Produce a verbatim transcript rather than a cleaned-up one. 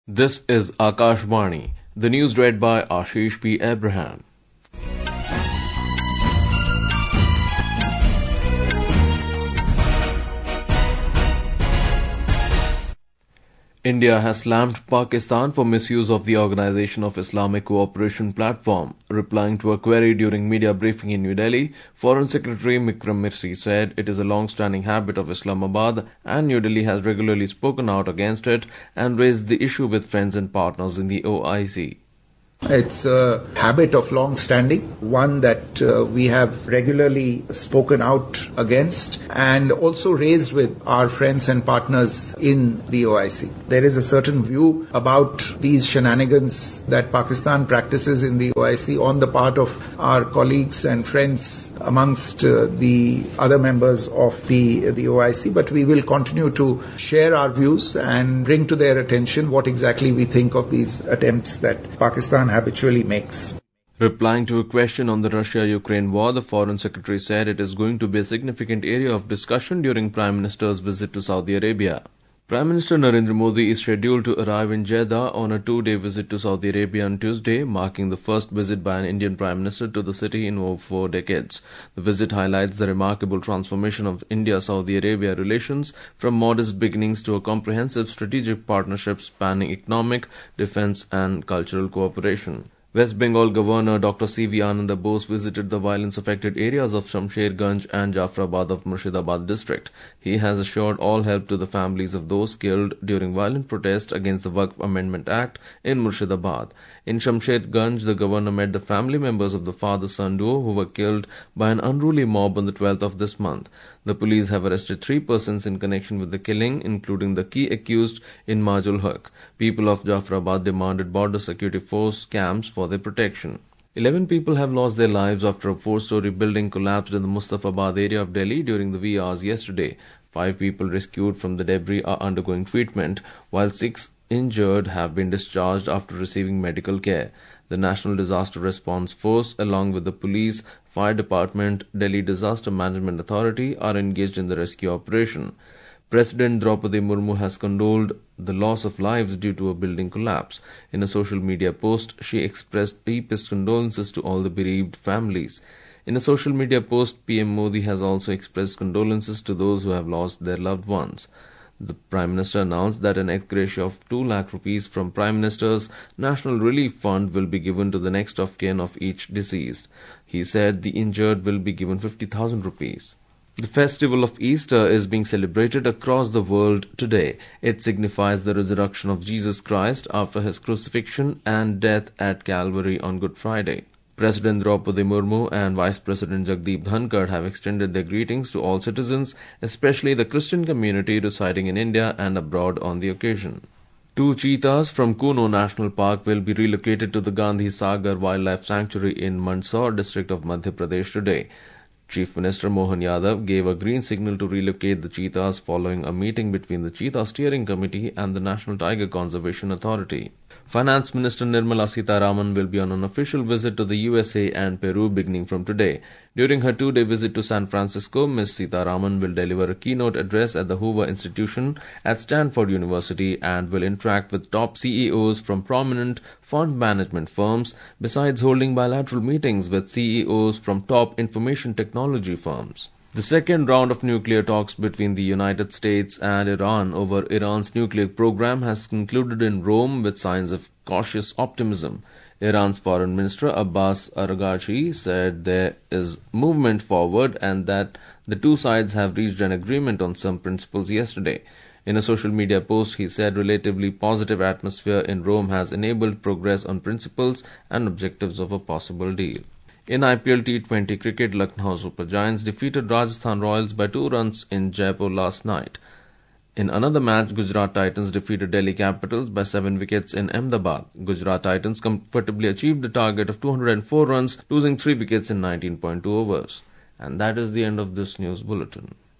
This is Akashvani, the news read by Ashish P. Abraham. India has slammed Pakistan for misuse of the Organization of Islamic Cooperation platform. Replying to a query during media briefing in New Delhi, Foreign Secretary Vikram Misri said it is a long-standing habit of Islamabad and New Delhi has regularly spoken out against it and raised the issue with friends and partners in the O I C. It's a habit of long standing, one that uh, we have regularly spoken out against and also raised with our friends and partners in the O I C. There is a certain view about these shenanigans that Pakistan practices in the O I C on the part of our colleagues and friends amongst uh, the other members of the, the O I C, but we will continue to share our views and bring to their attention what exactly we think of these attempts that Pakistan habitually makes. Replying to a question on the Russia-Ukraine war, the Foreign Secretary said it is going to be a significant area of discussion during Prime Minister's visit to Saudi Arabia. Prime Minister Narendra Modi is scheduled to arrive in Jeddah on a two-day visit to Saudi Arabia on Tuesday, marking the first visit by an Indian Prime Minister to the city in over four decades. The visit highlights the remarkable transformation of India-Saudi Arabia relations from modest beginnings to a comprehensive strategic partnership spanning economic, defense and cultural cooperation. West Bengal Governor Doctor C V Ananda Bose visited the violence-affected areas of Shamsherganj and Jafrabad of Murshidabad district. He has assured all help to the families of those killed during violent protests against the Waqf Amendment Act in Murshidabad. In Shamsherganj, the governor met the family members of the father-son duo who were killed by an unruly mob on the twelfth of this month. The police have arrested three persons in connection with the killing, including the key accused in Majul Haq. People of Jafrabad demanded border security force camps for their protection. Eleven people have lost their lives after a four-story building collapsed in the Mustafabad area of Delhi during the wee hours yesterday. Five people rescued from the debris are undergoing treatment, while six injured have been discharged after receiving medical care. The National Disaster Response Force, along with the police, fire department, Delhi Disaster Management Authority, are engaged in the rescue operation. President Draupadi Murmu has condoled the loss of lives due to a building collapse. In a social media post, she expressed deepest condolences to all the bereaved families. In a social media post, P M Modi has also expressed condolences to those who have lost their loved ones. The Prime Minister announced that an ex gratia of two lakh rupees from Prime Minister's National Relief Fund will be given to the next of kin of each deceased. He said the injured will be given fifty thousand rupees. The festival of Easter is being celebrated across the world today. It signifies the resurrection of Jesus Christ after his crucifixion and death at Calvary on Good Friday. President Draupadi Murmu and Vice President Jagdeep Dhankar have extended their greetings to all citizens, especially the Christian community residing in India and abroad on the occasion. Two cheetahs from Kuno National Park will be relocated to the Gandhi Sagar Wildlife Sanctuary in Mandsaur district of Madhya Pradesh today. Chief Minister Mohan Yadav gave a green signal to relocate the cheetahs following a meeting between the Cheetah Steering Committee and the National Tiger Conservation Authority. Finance Minister Nirmala Sitharaman will be on an official visit to the U S A and Peru beginning from today. During her two-day visit to San Francisco, Miz Sitharaman will deliver a keynote address at the Hoover Institution at Stanford University and will interact with top C E Os from prominent fund management firms, besides holding bilateral meetings with C E Os from top information technology firms. The second round of nuclear talks between the United States and Iran over Iran's nuclear program has concluded in Rome with signs of cautious optimism. Iran's Foreign Minister Abbas Araghchi said there is movement forward and that the two sides have reached an agreement on some principles yesterday. In a social media post, he said relatively positive atmosphere in Rome has enabled progress on principles and objectives of a possible deal. In I P L T twenty cricket, Lucknow Super Giants defeated Rajasthan Royals by two runs in Jaipur last night. In another match, Gujarat Titans defeated Delhi Capitals by seven wickets in Ahmedabad. Gujarat Titans comfortably achieved the target of two hundred four runs, losing three wickets in nineteen point two overs. And that is the end of this news bulletin.